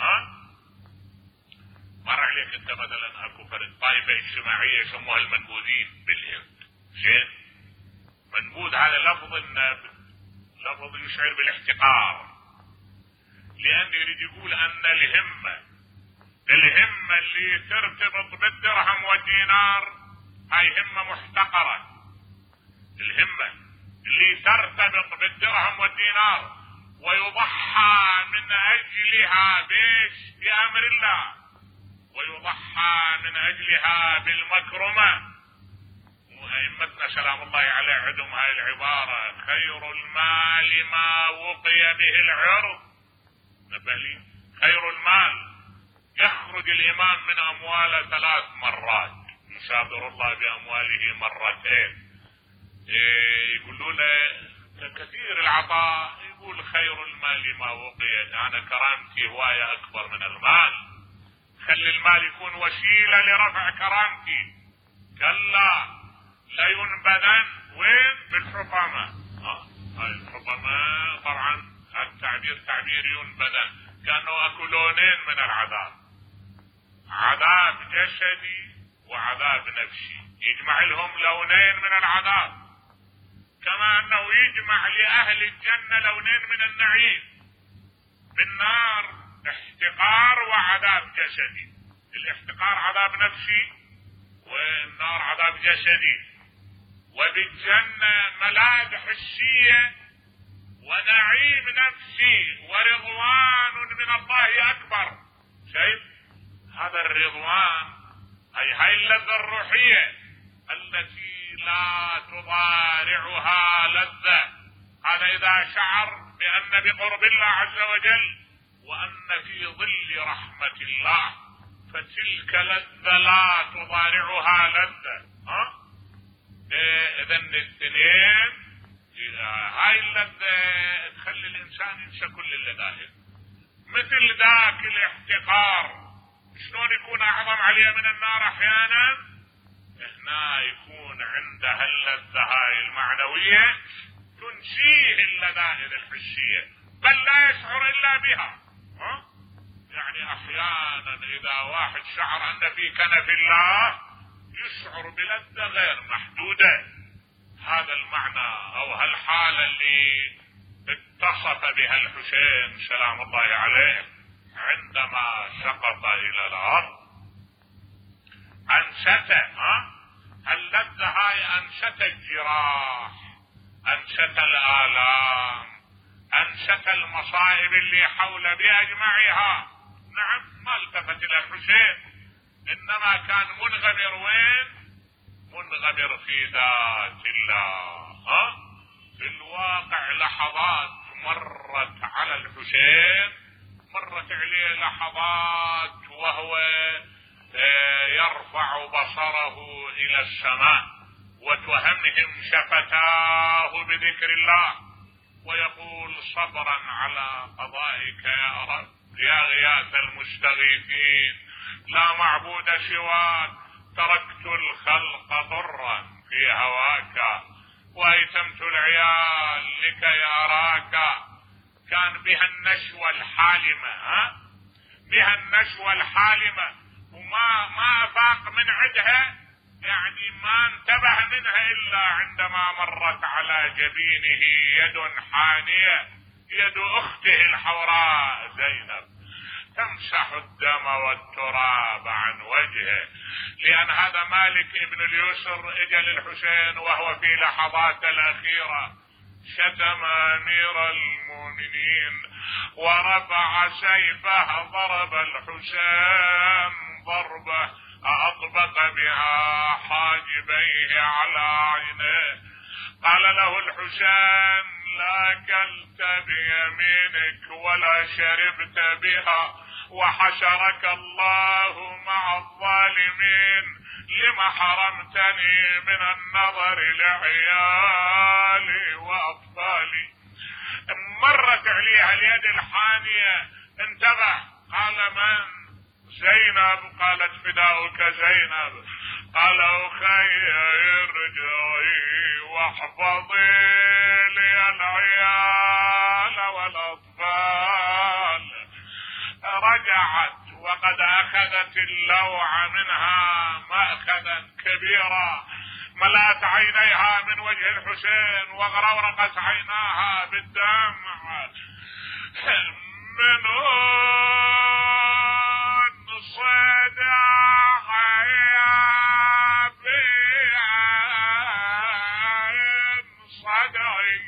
S3: مر عليك انت مثلا اكو فرد طائفة اجتماعية يسموها المنبوذين بالهند. زين، منبوذ هذا لفظ يشعر بالاحتقار، لأن يريد يقول أن الهمة اللي ترتبط بالدرهم والدينار هاي همة محتقرة. الهمة اللي ترتبط بالدرهم والدينار ويضحى من أجلها بأمر الله، ويضحى من أجلها بالمكرمة. أئمتنا سلام الله عليه عندهم هاي العبارة: خير المال ما وقي به العرض. نبهلي، خير المال يخرج الإمام من أمواله 3 مرات، يسابر الله بأمواله مرتين. يقولوا له كثير العطاء. يقول خير المال ما وقيت، أنا كرامتي هواية أكبر من المال، خلي المال يكون وسيلة لرفع كرامتي. كلا لينبذن وين؟ بالحطمة. هاي الحطمة طبعا التعبير تعبير ينبذن، كانوا اكو لونين من العذاب، عذاب جسدي وعذاب نفسي، يجمع لهم لونين من العذاب، كما انه يجمع لاهل الجنة لونين من النعيم. بالنار احتقار وعذاب جسدي، الاحتقار عذاب نفسي والنار عذاب جسدي. وبالجنة ملاذ حسية ونعيم نفسي ورضوان من الله اكبر. شايف هذا الرضوان، هاي اللذة الروحية التي لا تضارعها لذة. هذا اذا شعر بان بقرب الله عز وجل وان في ظل رحمة الله، فتلك لذة لا تضارعها لذة. اذن الاثنين هاي اللذة تخلي الانسان ينسى كل اللذائذ. مثل ذاك الاحتقار شلون يكون اعظم عليه من النار احيانا، هنا يكون عنده اللذة هاي المعنوية تنسيه اللذائذ الحسية، بل لا يشعر الا بها. يعني احيانا اذا واحد شعر ان في كنف الله يشعر بلذة غير محدودة. هذا المعنى او هالحالة اللي اتصف بها الحسين سلام الله عليه عندما سقط الى الارض. انسته اللذة هاي، انست الجراح، انست الالام، انست المصائب اللي حول باجمعها. نعم ما التفت الى الحسين، انما كان منغمر وين؟ منغمر في ذات الله. في الواقع لحظات مرت على الحسين، مرت عليه لحظات وهو يرفع بصره الى السماء وتهمهم شفتاه بذكر الله ويقول صبرا على قضائك يا رب يا غياث المستغيثين، لا معبود سواك، تركت الخلق ضرا في هواك وايتمت العيال لكي اراك. كان بها النشوة الحالمة، بها النشوة الحالمة، وما افاق من عدها، يعني ما انتبه منها الا عندما مرت على جبينه يد حانية، يد اخته الحوراء زينب تمسح الدم والتراب عن وجهه. لان هذا مالك ابن اليسر اجى للحسين وهو في لحظات الاخيرة شتم امير المؤمنين ورفع سيفه، ضرب الحسين ضربة اطبق بها حاجبيه على عينيه. قال له الحسين لا اكلت بيمينك ولا شربت بها، وحشرك الله مع الظالمين، لما حرمتني من النظر لعيالي واطفالي. مرت عليها اليد الحانية، انتبه، قال من؟ زينب. قالت فداؤك زينب. قال اخي ارجعي واحفظي لي العيال والاطفال. رجعت وقد اخذت اللوع منها ماخذا كبيرا، ملأت عينيها من وجه الحسين وغرورقت عيناها بالدمع. من صدع يا بعين صدعي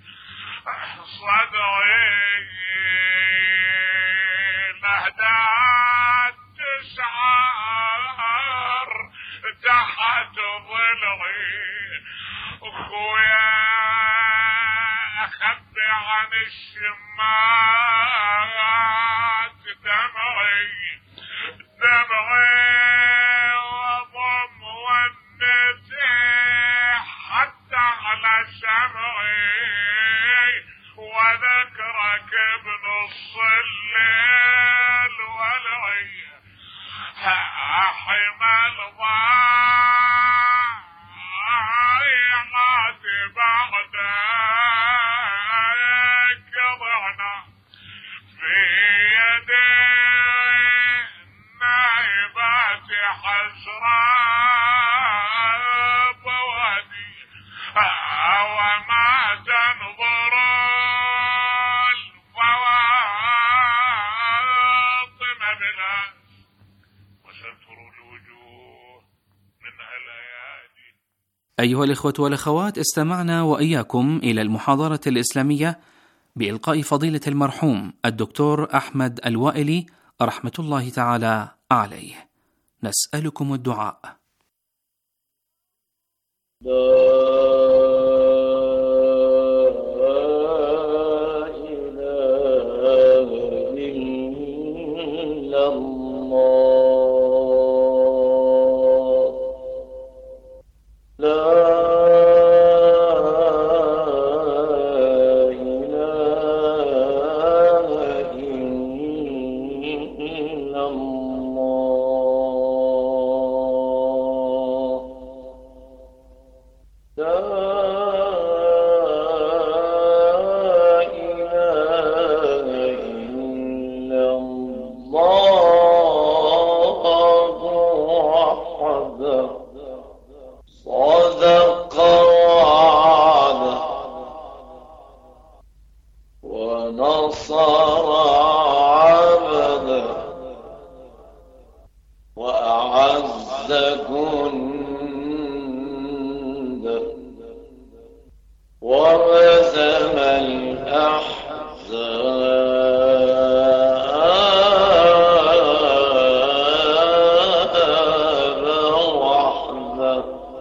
S3: لهدات تسعر تحت ضلعي. اخويا اخبي عن الشمات دمعي وضم والنتيح حتى على سمعي. حمى الضيعات بعدك ضعنا في يدي النائبات حسرة بوادي وما تنظر الفواطم بلا وستر الوجوه منها الأيادي.
S4: أيها الإخوة والأخوات، استمعنا وإياكم إلى المحاضرة الإسلامية بإلقاء فضيلة المرحوم الدكتور أحمد الوائلي رحمة الله تعالى عليه. نسألكم الدعاء.
S5: ونصر عبده وأعز جنده وهزم الأحزاب وحده.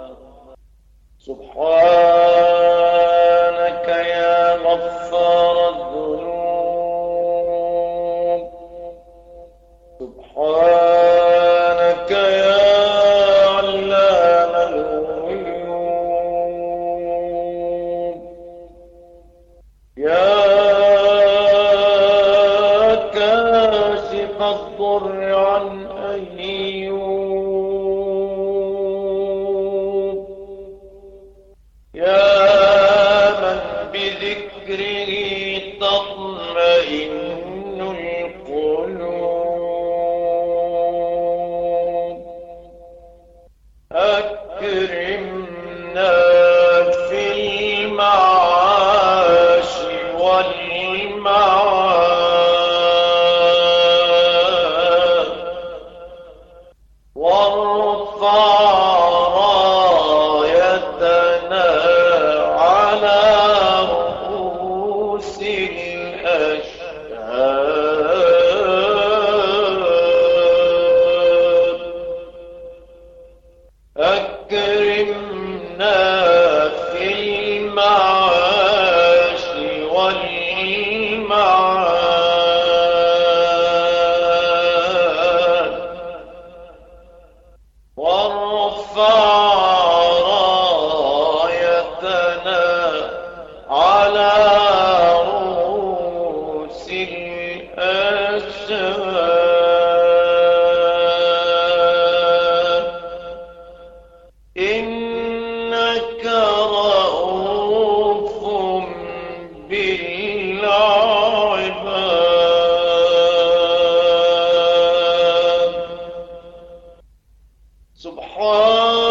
S5: سبحانك يا غفار الذنوب، سبحانك يا علام الغيوب، يا كاشف الضر عن أيوب، يا من بذكره تطمئن القلوب. أكرمنا في المعاش والمعاد، وارفع رايتنا على رؤوس الأشهاد. أكرمنا في المعاش والمعاد، وارفع رايتنا على رؤوس الأشهاد. إنك رؤوف بالعباد. سبحان